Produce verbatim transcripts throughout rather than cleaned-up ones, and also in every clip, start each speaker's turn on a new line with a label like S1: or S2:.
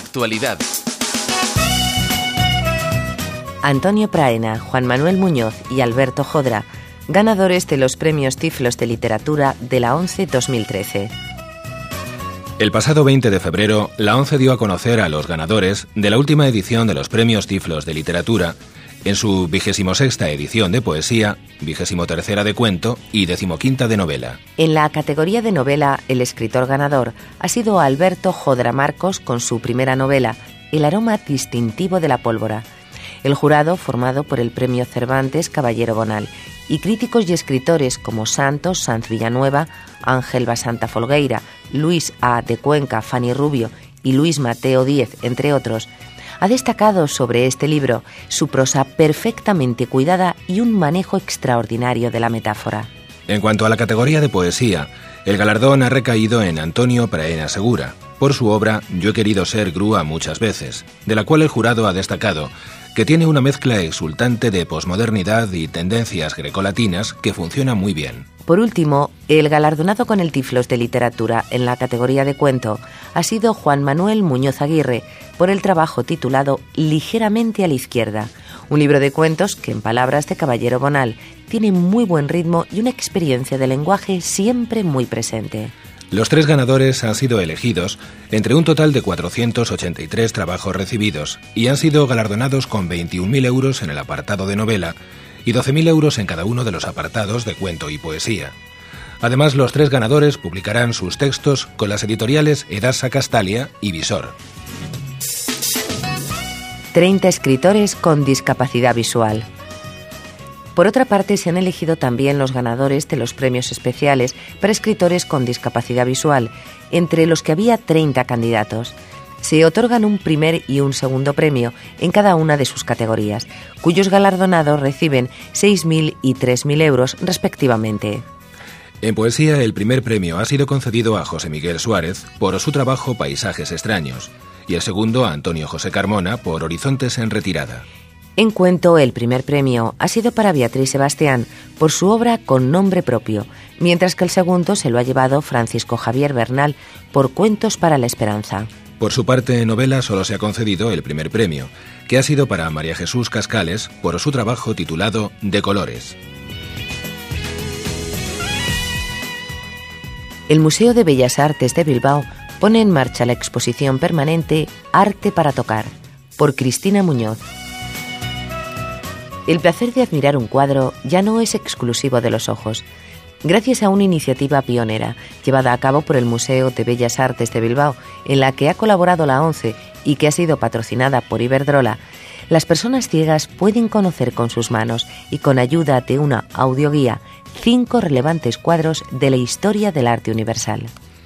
S1: Actualidad.
S2: Antonio Praena, Juan Manuel Muñoz y Alberto Jodra, ganadores de los premios Tiflos de Literatura de la ONCE dos mil trece.
S3: El pasado veinte de febrero, la ONCE dio a conocer a los ganadores de la última edición de los premios Tiflos de Literatura, en su vigésimo sexta edición de poesía, vigésimo tercera de cuento y decimoquinta de novela.
S2: En la categoría de novela, el escritor ganador ha sido Alberto Jodra Marcos con su primera novela, El aroma distintivo de la pólvora. El jurado, formado por el Premio Cervantes Caballero Bonal, y críticos y escritores como Santos Sanz Villanueva, Ángel Basanta Folgueira, Luis A. de Cuenca, Fanny Rubio y Luis Mateo Díez, entre otros, ha destacado sobre este libro su prosa perfectamente cuidada y un manejo extraordinario de la metáfora.
S3: En cuanto a la categoría de poesía, el galardón ha recaído en Antonio Praena Segura, por su obra Yo he querido ser grúa muchas veces, de la cual el jurado ha destacado que tiene una mezcla exultante de posmodernidad y tendencias grecolatinas que funciona muy bien.
S2: Por último, el galardonado con el Tiflos de Literatura en la categoría de cuento ha sido Juan Manuel Muñoz Aguirre por el trabajo titulado Ligeramente a la izquierda, un libro de cuentos que, en palabras de Caballero Bonal, tiene muy buen ritmo y una experiencia de lenguaje siempre muy presente.
S3: Los tres ganadores han sido elegidos entre un total de cuatrocientos ochenta y tres trabajos recibidos y han sido galardonados con veintiún mil euros en el apartado de novela y doce mil euros en cada uno de los apartados de cuento y poesía. Además, los tres ganadores publicarán sus textos con las editoriales Edasa Castalia y Visor.
S2: treinta escritores con discapacidad visual. Por otra parte, se han elegido también los ganadores de los premios especiales para escritores con discapacidad visual, entre los que había treinta candidatos. Se otorgan un primer y un segundo premio en cada una de sus categorías, cuyos galardonados reciben seis mil y tres mil euros respectivamente.
S3: En poesía, el primer premio ha sido concedido a José Miguel Suárez por su trabajo Paisajes extraños y el segundo a Antonio José Carmona por Horizontes en retirada.
S2: En cuento, el primer premio ha sido para Beatriz Sebastián por su obra Con nombre propio, mientras que el segundo se lo ha llevado Francisco Javier Bernal por Cuentos para la Esperanza.
S3: Por su parte, en novela solo se ha concedido el primer premio, que ha sido para María Jesús Cascales por su trabajo titulado De colores.
S2: El Museo de Bellas Artes de Bilbao pone en marcha la exposición permanente Arte para tocar, por Cristina Muñoz. El placer de admirar un cuadro ya no es exclusivo de los ojos. Gracias a una iniciativa pionera llevada a cabo por el Museo de Bellas Artes de Bilbao, en la que ha colaborado la ONCE y que ha sido patrocinada por Iberdrola, las personas ciegas pueden conocer con sus manos y con ayuda de una audioguía cinco relevantes cuadros de la historia del arte universal.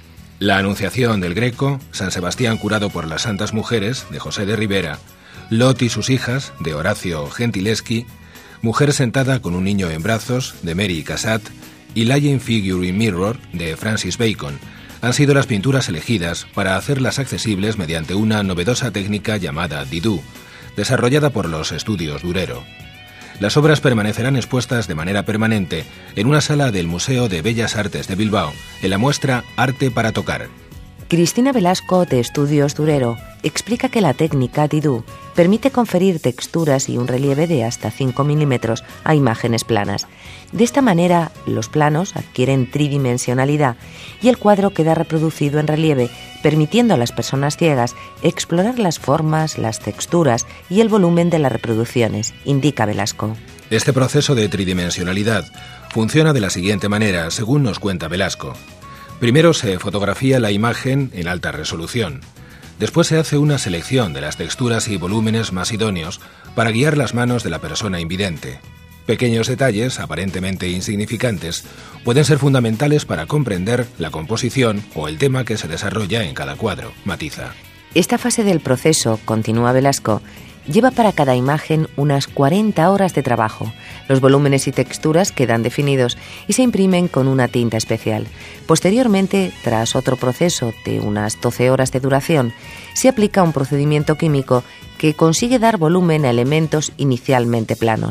S3: La Anunciación del Greco, San Sebastián curado por las Santas Mujeres, de José de Rivera, Lot y sus hijas, de Horacio Gentileschi, Mujer sentada con un niño en brazos, de Mary Cassatt, y Lying Figure in Mirror, de Francis Bacon, han sido las pinturas elegidas para hacerlas accesibles mediante una novedosa técnica llamada Didú, desarrollada por los estudios Durero. Las obras permanecerán expuestas de manera permanente en una sala del Museo de Bellas Artes de Bilbao, en la muestra Arte para tocar.
S2: Cristina Velasco, de Estudios Durero, explica que la técnica Didú permite conferir texturas y un relieve de hasta cinco milímetros a imágenes planas. De esta manera, los planos adquieren tridimensionalidad y el cuadro queda reproducido en relieve, permitiendo a las personas ciegas explorar las formas, las texturas y el volumen de las reproducciones, indica Velasco.
S3: Este proceso de tridimensionalidad funciona de la siguiente manera, según nos cuenta Velasco. Primero se fotografía la imagen en alta resolución. Después se hace una selección de las texturas y volúmenes más idóneos para guiar las manos de la persona invidente. Pequeños detalles, aparentemente insignificantes, pueden ser fundamentales para comprender la composición o el tema que se desarrolla en cada cuadro, matiza.
S2: Esta fase del proceso, continúa Velasco, lleva para cada imagen unas cuarenta horas de trabajo. Los volúmenes y texturas quedan definidos y se imprimen con una tinta especial. Posteriormente, tras otro proceso de unas doce horas de duración, se aplica un procedimiento químico que consigue dar volumen a elementos inicialmente planos.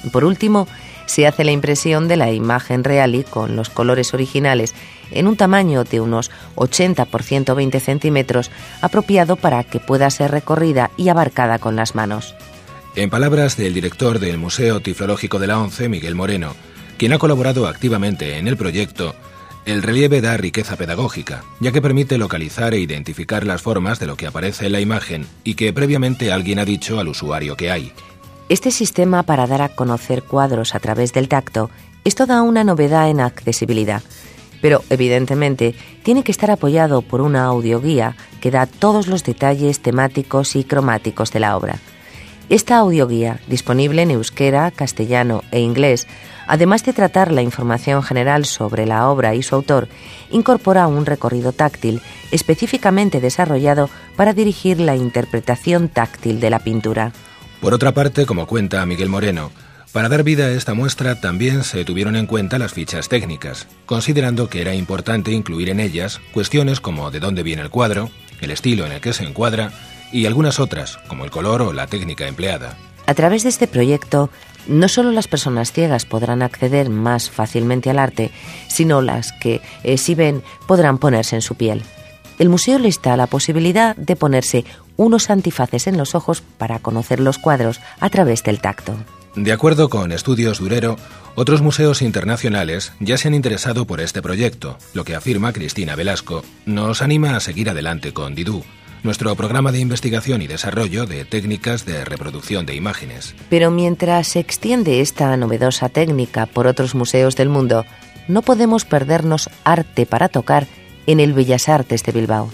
S2: Por último, se hace la impresión de la imagen real y con los colores originales en un tamaño de unos ochenta por ciento veinte centímetros, apropiado para que pueda ser recorrida y abarcada con las manos.
S3: En palabras del director del Museo Tiflológico de la ONCE, Miguel Moreno, quien ha colaborado activamente en el proyecto, el relieve da riqueza pedagógica, ya que permite localizar e identificar las formas de lo que aparece en la imagen y que previamente alguien ha dicho al usuario que hay.
S2: Este sistema para dar a conocer cuadros a través del tacto es toda una novedad en accesibilidad, pero evidentemente tiene que estar apoyado por una audioguía que da todos los detalles temáticos y cromáticos de la obra. Esta audioguía, disponible en euskera, castellano e inglés, además de tratar la información general sobre la obra y su autor, incorpora un recorrido táctil específicamente desarrollado para dirigir la interpretación táctil de la pintura.
S3: Por otra parte, como cuenta Miguel Moreno, para dar vida a esta muestra también se tuvieron en cuenta las fichas técnicas, considerando que era importante incluir en ellas cuestiones como de dónde viene el cuadro, el estilo en el que se encuadra y algunas otras, como el color o la técnica empleada.
S2: A través de este proyecto, no solo las personas ciegas podrán acceder más fácilmente al arte, sino las que, eh, si ven, podrán ponerse en su piel. El museo les da la posibilidad de ponerse unos antifaces en los ojos para conocer los cuadros a través del tacto.
S3: De acuerdo con Estudios Durero, otros museos internacionales ya se han interesado por este proyecto, lo que afirma Cristina Velasco nos anima a seguir adelante con Didú, nuestro programa de investigación y desarrollo de técnicas de reproducción de imágenes.
S2: Pero mientras se extiende esta novedosa técnica por otros museos del mundo, no podemos perdernos arte para tocar en el Bellas Artes de Bilbao.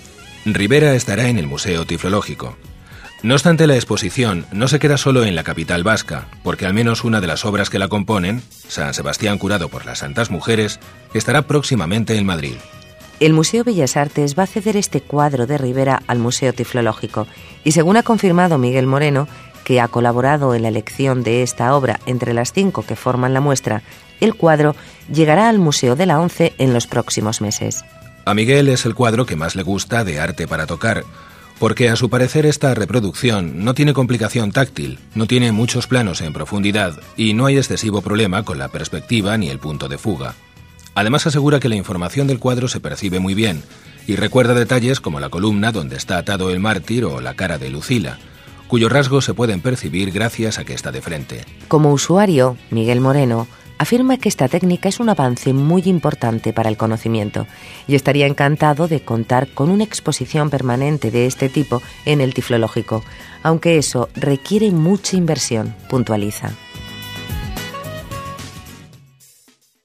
S3: Ribera estará en el Museo Tiflológico. No obstante, la exposición no se queda solo en la capital vasca, porque al menos una de las obras que la componen, San Sebastián curado por las Santas Mujeres, estará próximamente en Madrid.
S2: El Museo Bellas Artes va a ceder este cuadro de Ribera al Museo Tiflológico y, según ha confirmado Miguel Moreno, que ha colaborado en la elección de esta obra entre las cinco que forman la muestra, el cuadro llegará al Museo de la ONCE en los próximos meses.
S3: A Miguel es el cuadro que más le gusta de arte para tocar, porque a su parecer esta reproducción no tiene complicación táctil, no tiene muchos planos en profundidad y no hay excesivo problema con la perspectiva ni el punto de fuga. Además asegura que la información del cuadro se percibe muy bien y recuerda detalles como la columna donde está atado el mártir o la cara de Lucila, cuyos rasgos se pueden percibir gracias a que está de frente.
S2: Como usuario, Miguel Moreno afirma que esta técnica es un avance muy importante para el conocimiento y estaría encantado de contar con una exposición permanente de este tipo en el Tiflológico, aunque eso requiere mucha inversión, puntualiza.